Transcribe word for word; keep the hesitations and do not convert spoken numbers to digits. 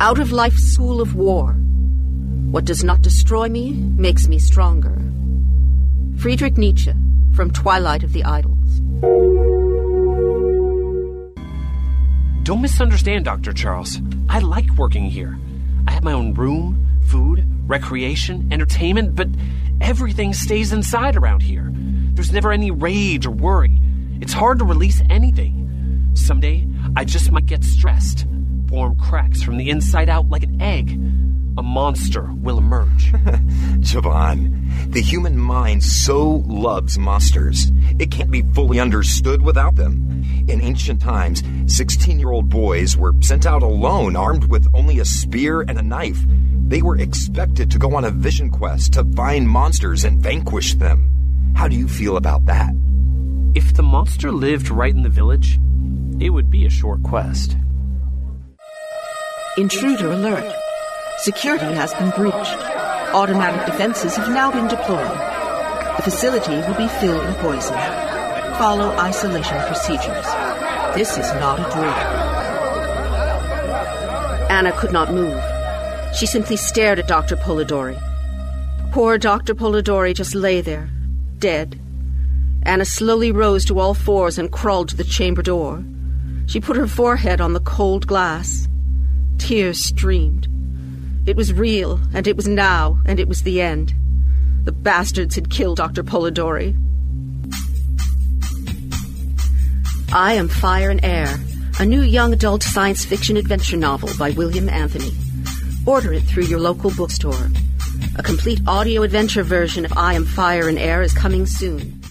out of life's school of war. What does not destroy me makes me stronger. Friedrich Nietzsche, from Twilight of the Idols. Don't misunderstand, Doctor Charles. I like working here. I have my own room, food, recreation, entertainment, but everything stays inside around here. There's never any rage or worry. It's hard to release anything. Someday, I just might get stressed, form cracks from the inside out like an egg. A monster will emerge. Javon, the human mind so loves monsters. It can't be fully understood without them. In ancient times, sixteen-year-old boys were sent out alone, armed with only a spear and a knife. They were expected to go on a vision quest to find monsters and vanquish them. How do you feel about that? If the monster lived right in the village, it would be a short quest. Intruder alert. Security has been breached. Automatic defenses have now been deployed. The facility will be filled with poison. Follow isolation procedures. This is not a drill. Anna could not move. She simply stared at Doctor Polidori. Poor Doctor Polidori just lay there, dead. Anna slowly rose to all fours and crawled to the chamber door. She put her forehead on the cold glass. Tears streamed. It was real, and it was now, and it was the end. The bastards had killed Doctor Polidori. I Am Fire and Air, a new young adult science fiction adventure novel by William Anthony. Order it through your local bookstore. A complete audio adventure version of I Am Fire and Air is coming soon.